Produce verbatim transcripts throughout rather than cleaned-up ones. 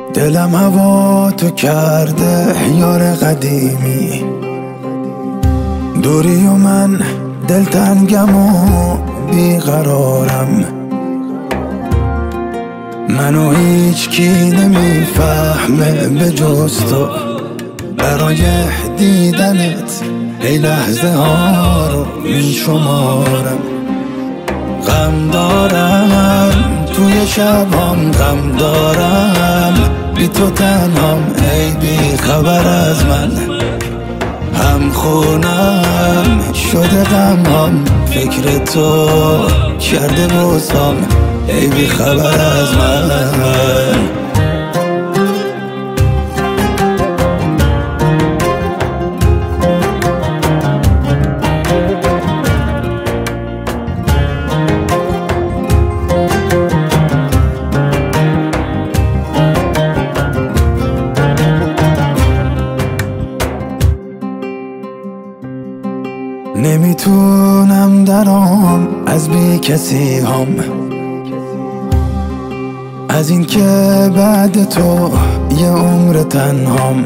دلم هوا تو کرده یار قدیمی، دوری و من دلتنگم و بیقرارم. منو هیچ کی نمیفهمه به جز تو، برای دیدنت ای لحظه ها رو میشمارم. غم دارم توی شبام، غم دارم بی تو تنهام، ای بی خبر از من. هم خونم شده غمام، فکر تو کرده بازم، ای بی خبر از من. نمیتونم درام از بی کسی هم، از این که بعد تو یه عمر تنهام.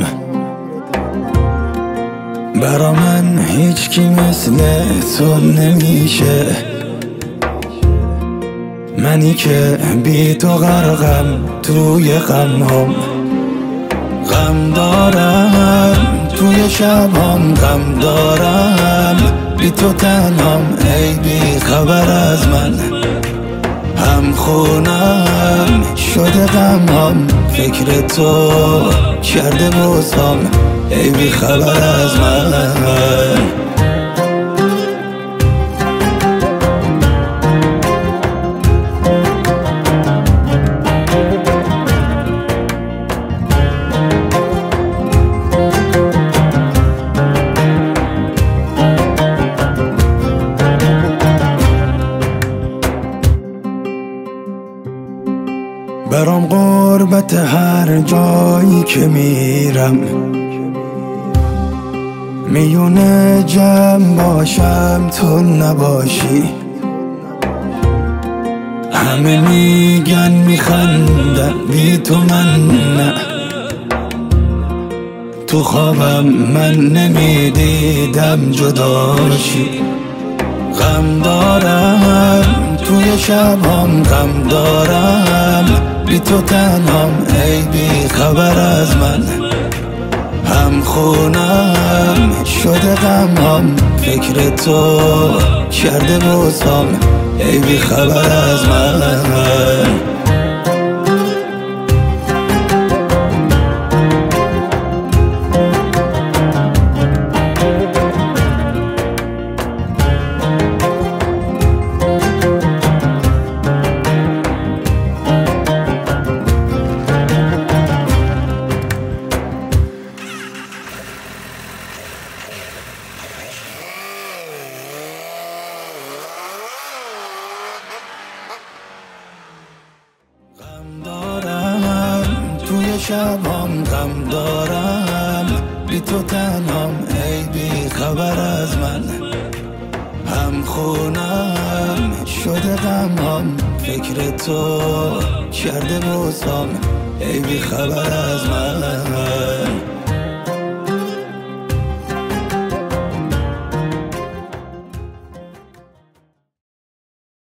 برا من هیچ کی مثل تو نمیشه، منی که بی تو غرقم توی غم هم. غم دارم توی شبام، غم دارم بی تو تنهام، ای بی خبر از من. هم خونم شده غمام، فکر تو کرده بازم، ای بی خبر از من. برام غربت هر جایی که میرم، میونه جمع باشم تو نباشی. همه میگن میخندن بی تو من نه، تو خوابم من نمیدیدم جداشی. غم دارم توی شبام، غم دارم بی تو تنهام، ای بی خبر از من. هم خونم شده غمام، فکر تو کرده بازم، ای بی خبر از من. غم دارم توی شبام، غم دارم بی تو تنهام، ای بی خبر از من. هم خونم شده غمام، فکر تو کرده بازم، ای بی خبر از من.